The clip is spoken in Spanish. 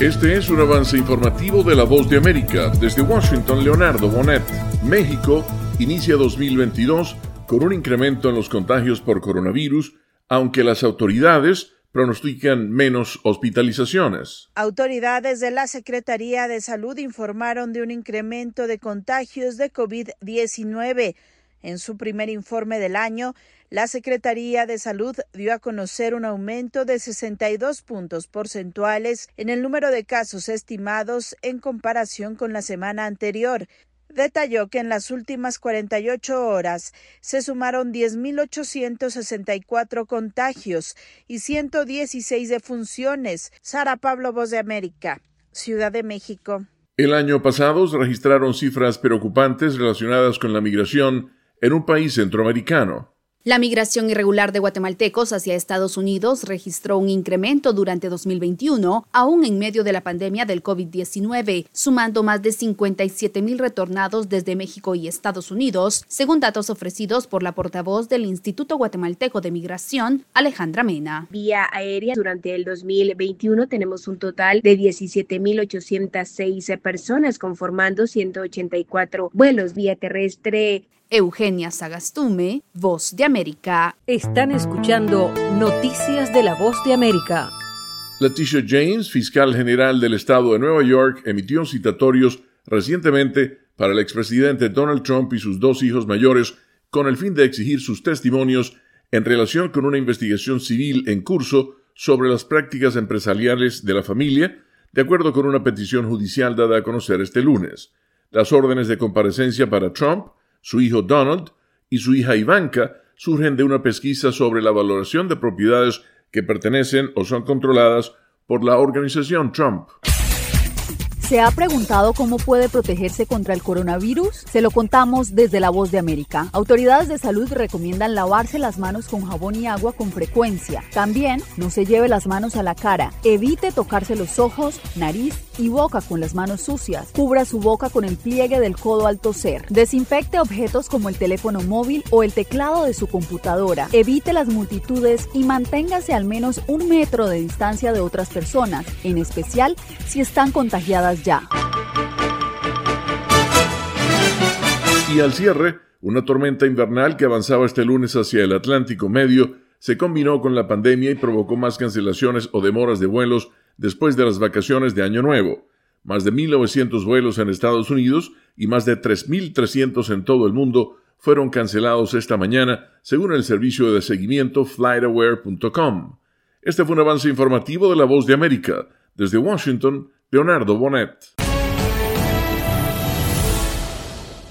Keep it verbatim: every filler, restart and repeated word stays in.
Este es un avance informativo de La Voz de América. Desde Washington, Leonardo Bonet. México inicia dos mil veintidós con un incremento en los contagios por coronavirus, aunque las autoridades pronostican menos hospitalizaciones. Autoridades de la Secretaría de Salud informaron de un incremento de contagios de COVID diecinueve. En su primer informe del año, la Secretaría de Salud dio a conocer un aumento de sesenta y dos puntos porcentuales en el número de casos estimados en comparación con la semana anterior. Detalló que en las últimas cuarenta y ocho horas se sumaron diez mil ochocientos sesenta y cuatro contagios y ciento dieciséis defunciones. Sara Pablo, Voz de América, Ciudad de México. El año pasado se registraron cifras preocupantes relacionadas con la migración en un país centroamericano. La migración irregular de guatemaltecos hacia Estados Unidos registró un incremento durante dos mil veintiuno, aún en medio de la pandemia del COVID diecinueve, sumando más de cincuenta y siete mil retornados desde México y Estados Unidos, según datos ofrecidos por la portavoz del Instituto Guatemalteco de Migración, Alejandra Mena. Vía aérea, durante el dos mil veintiuno tenemos un total de diecisiete mil ochocientas seis personas, conformando ciento ochenta y cuatro vuelos. Vía terrestre, Eugenia Sagastume, Voz de América. Están escuchando Noticias de la Voz de América. Leticia James, fiscal general del estado de Nueva York, emitió citatorios recientemente para el expresidente Donald Trump y sus dos hijos mayores con el fin de exigir sus testimonios en relación con una investigación civil en curso sobre las prácticas empresariales de la familia, de acuerdo con una petición judicial dada a conocer este lunes. Las órdenes de comparecencia para Trump, su hijo Donald y su hija Ivanka surgen de una pesquisa sobre la valoración de propiedades que pertenecen o son controladas por la organización Trump. ¿Se ha preguntado cómo puede protegerse contra el coronavirus? Se lo contamos desde La Voz de América. Autoridades de salud recomiendan lavarse las manos con jabón y agua con frecuencia. También no se lleve las manos a la cara. Evite tocarse los ojos, nariz y boca con las manos sucias. Cubra su boca con el pliegue del codo al toser. Desinfecte objetos como el teléfono móvil o el teclado de su computadora. Evite las multitudes y manténgase al menos un metro de distancia de otras personas, en especial si están contagiadas ya. Y al cierre, una tormenta invernal que avanzaba este lunes hacia el Atlántico Medio se combinó con la pandemia y provocó más cancelaciones o demoras de vuelos después de las vacaciones de Año Nuevo. Más de mil novecientos vuelos en Estados Unidos y más de tres mil trescientos en todo el mundo fueron cancelados esta mañana, según el servicio de seguimiento flight aware punto com. Este fue un avance informativo de La Voz de América. Desde Washington, Leonardo Bonet.